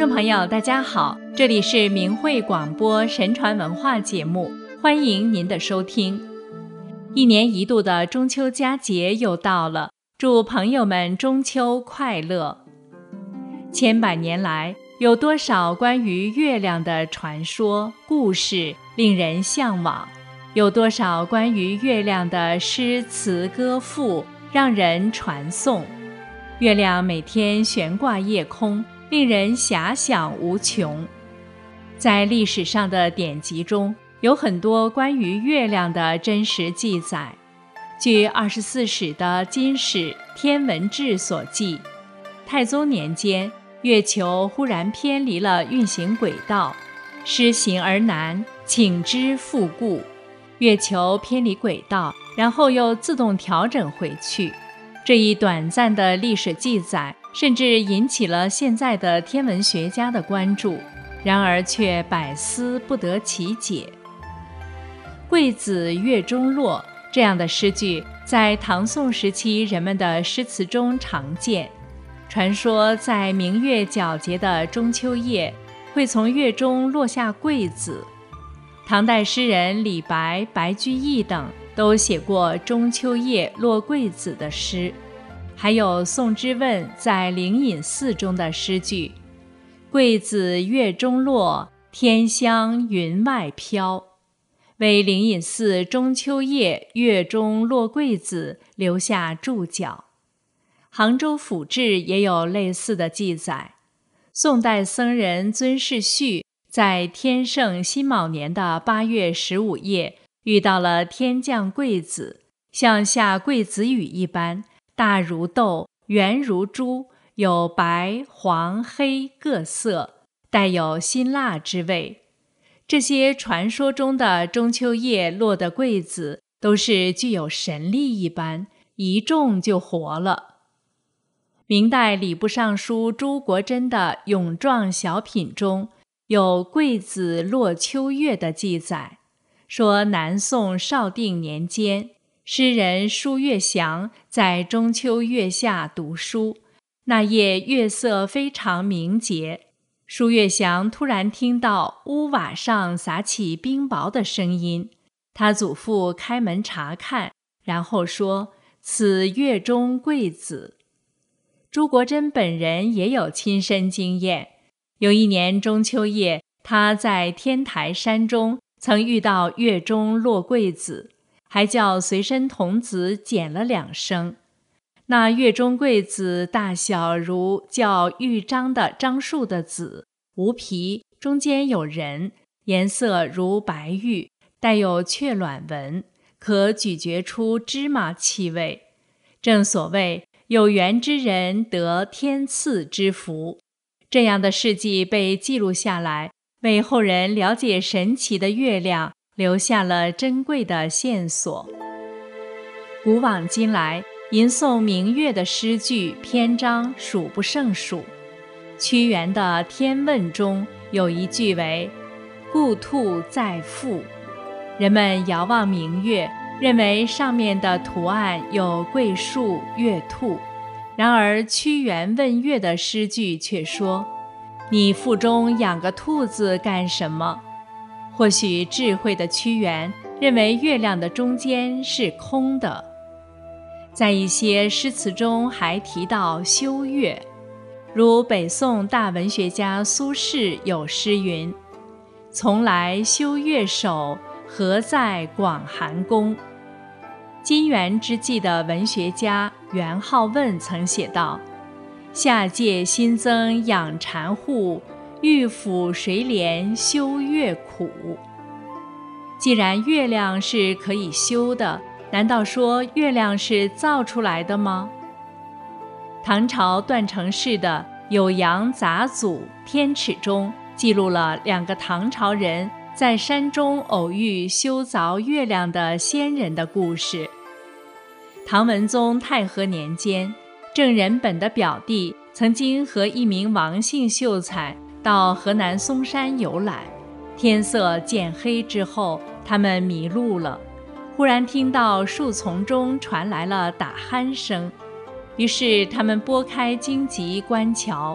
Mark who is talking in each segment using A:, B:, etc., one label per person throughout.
A: 众朋友大家好，这里是明慧广播神传文化节目，欢迎您的收听。一年一度的中秋佳节又到了，祝朋友们中秋快乐。千百年来，有多少关于月亮的传说故事令人向往，有多少关于月亮的诗词歌赋让人传颂。月亮每天悬挂夜空，令人遐想无穷。在历史上的典籍中，有很多关于月亮的真实记载。据24史的《金史天文志》所记，太宗年间，月球忽然偏离了运行轨道，失行而南，请之复故。月球偏离轨道，然后又自动调整回去。这一短暂的历史记载，甚至引起了现在的天文学家的关注，然而却百思不得其解。桂子月中落这样的诗句，在唐宋时期人们的诗词中常见。传说在明月皎洁的中秋夜，会从月中落下桂子。唐代诗人李白、白居易等都写过中秋夜落桂子的诗，还有宋之问在灵隐寺中的诗句：桂子月中落，天香云外飘，为灵隐寺中秋夜月中落桂子留下注脚。杭州府志也有类似的记载。宋代僧人尊士绪在天圣辛卯年的8月15夜遇到了天降桂子，像下桂子雨一般，大如豆，圆如珠，有白、黄、黑各色，带有辛辣之味。这些传说中的中秋夜落的桂子，都是具有神力一般，一种就活了。明代礼部尚书朱国珍的《咏状小品》中有桂子落秋月的记载，说南宋绍定年间，诗人舒月祥在中秋月下读书，那夜月色非常明洁。舒月祥突然听到屋瓦上洒起冰雹的声音，他祖父开门查看，然后说：此月中桂子。朱国珍本人也有亲身经验，有一年中秋夜，他在天台山中曾遇到月中落桂子，还叫随身童子捡了2升。那月中桂子大小如叫玉章的樟树的子，无皮，中间有仁，颜色如白玉，带有雀卵纹，可咀嚼出芝麻气味。正所谓有缘之人得天赐之福。这样的事迹被记录下来，为后人了解神奇的月亮留下了珍贵的线索。古往今来，吟诵明月的诗句篇章数不胜数。屈原的《天问》中有一句为故兔在腹，人们遥望明月，认为上面的图案有桂树、月兔。然而屈原问月的诗句却说：你腹中养个兔子干什么？或许智慧的屈原认为月亮的中间是空的。在一些诗词中还提到修月，如北宋大文学家苏轼有诗云：从来修月首，何在广寒宫。金元之际的文学家元好问曾写道：下界新增养蚕户，欲抚谁怜修月苦。既然月亮是可以修的，难道说月亮是造出来的吗？唐朝段成式的《酉阳杂俎天尺》中记录了2个唐朝人在山中偶遇修凿月亮的仙人的故事。唐文宗太和年间，郑仁本的表弟曾经和一名王姓秀才到河南嵩山游览，天色渐黑之后，他们迷路了。忽然听到树丛中传来了打鼾声，于是他们拨开荆棘观瞧，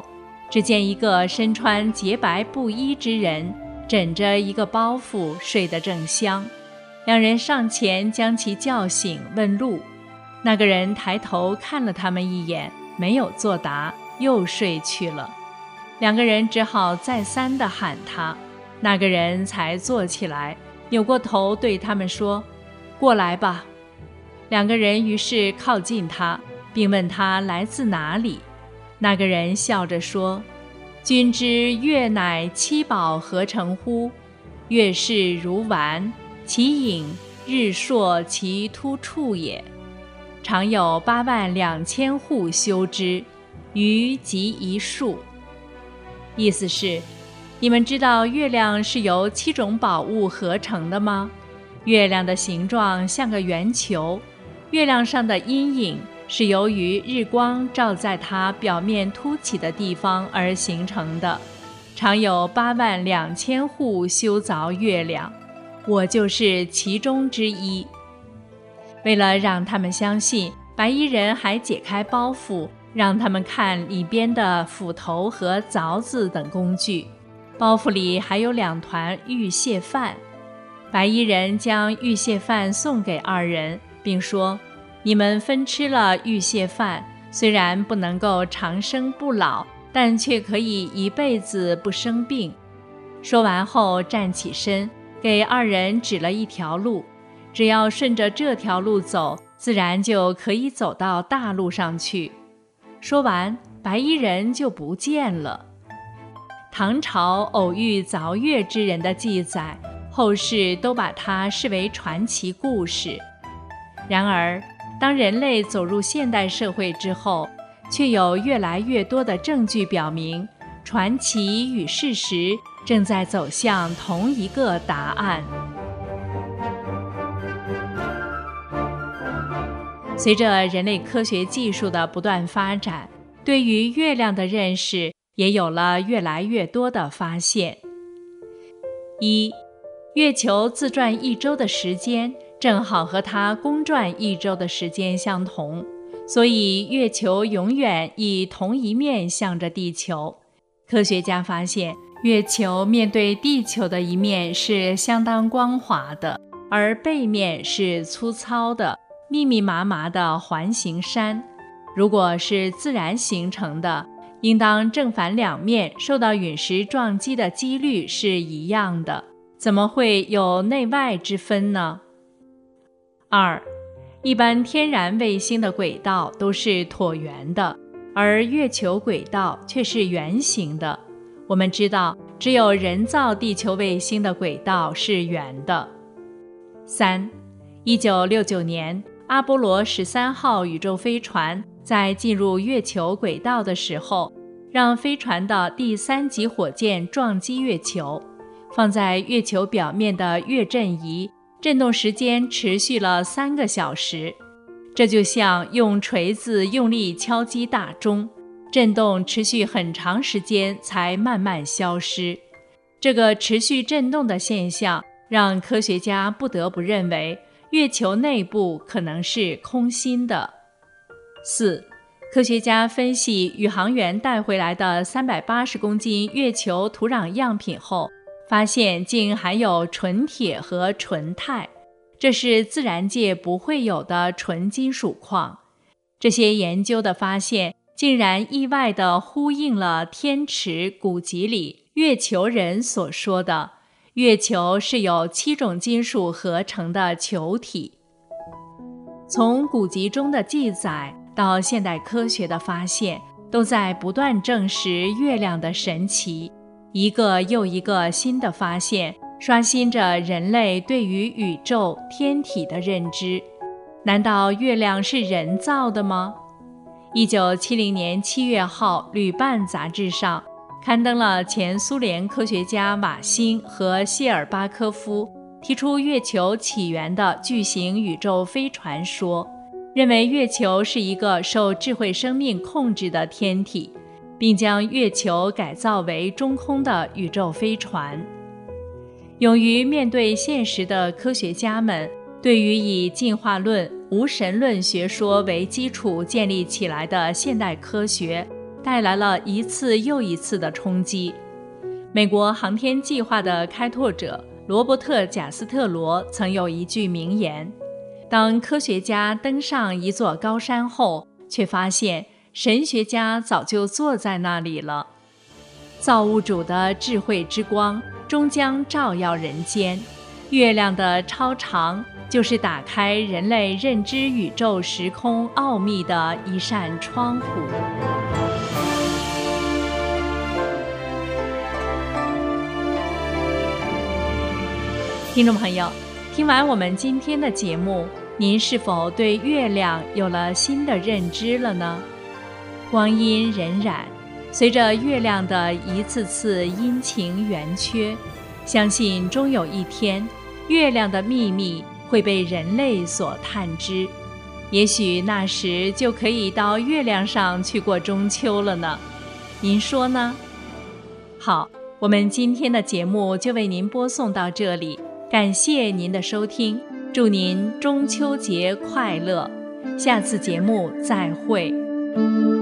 A: 只见一个身穿洁白布衣之人，枕着一个包袱，睡得正香。两人上前将其叫醒，问路。那个人抬头看了他们一眼，没有作答，又睡去了。两个人只好再三地喊他，那个人才坐起来，扭过头对他们说：“过来吧。”两个人于是靠近他，并问他来自哪里。那个人笑着说：“君知月乃七宝合成乎？月是如丸，其影日朔其突处也。常有82000户修之，余即一数。”意思是，你们知道月亮是由7种宝物合成的吗？月亮的形状像个圆球，月亮上的阴影是由于日光照在它表面凸起的地方而形成的。常有82000户修凿月亮，我就是其中之一。为了让他们相信，白衣人还解开包袱，让他们看里边的斧头和凿子等工具。包袱里还有2团玉蟹饭。白衣人将玉蟹饭送给二人，并说：“你们分吃了玉蟹饭，虽然不能够长生不老，但却可以一辈子不生病。”说完后站起身，给二人指了一条路，只要顺着这条路走，自然就可以走到大路上去。说完，白衣人就不见了。唐朝偶遇凿月之人的记载，后世都把它视为传奇故事。然而，当人类走入现代社会之后，却有越来越多的证据表明，传奇与事实正在走向同一个答案。随着人类科学技术的不断发展，对于月亮的认识也有了越来越多的发现。1. 月球自转1周的时间正好和它公转1周的时间相同，所以月球永远以同一面向着地球。科学家发现，月球面对地球的一面是相当光滑的，而背面是粗糙的、密密麻麻的环形山。如果是自然形成的，应当正反两面受到陨石撞击的几率是一样的，怎么会有内外之分呢？2. 一般天然卫星的轨道都是椭圆的，而月球轨道却是圆形的。我们知道，只有人造地球卫星的轨道是圆的。3. 1969年，阿波罗13号宇宙飞船在进入月球轨道的时候，让飞船的第3级火箭撞击月球，放在月球表面的月震仪震动时间持续了3个小时。这就像用锤子用力敲击大钟，震动持续很长时间才慢慢消失。这个持续震动的现象让科学家不得不认为月球内部可能是空心的。4. 科学家分析宇航员带回来的380公斤月球土壤样品后，发现竟含有纯铁和纯钛，这是自然界不会有的纯金属矿。这些研究的发现竟然意外地呼应了天池古籍里月球人所说的月球是由7种金属合成的球体。从古籍中的记载到现代科学的发现，都在不断证实月亮的神奇。一个又一个新的发现，刷新着人类对于宇宙天体的认知。难道月亮是人造的吗？1970年7月号《旅伴》杂志上刊登了前苏联科学家瓦辛和谢尔巴科夫提出月球起源的巨型宇宙飞船说，认为月球是一个受智慧生命控制的天体，并将月球改造为中空的宇宙飞船。勇于面对现实的科学家们，对于以进化论、无神论学说为基础建立起来的现代科学， 带来了一次又一次的冲击。美国航天计划的开拓者罗伯特·贾斯特罗曾有一句名言：当科学家登上一座高山后，却发现神学家早就坐在那里了。造物主的智慧之光终将照耀人间，月亮的超长就是打开人类认知宇宙时空奥秘的一扇窗户。听众朋友，听完我们今天的节目，您是否对月亮有了新的认知了呢？光阴荏苒，随着月亮的一次次阴晴圆缺，相信终有一天，月亮的秘密会被人类所探知。也许那时就可以到月亮上去过中秋了呢。您说呢？好，我们今天的节目就为您播送到这里，感谢您的收听，祝您中秋节快乐，下次节目再会。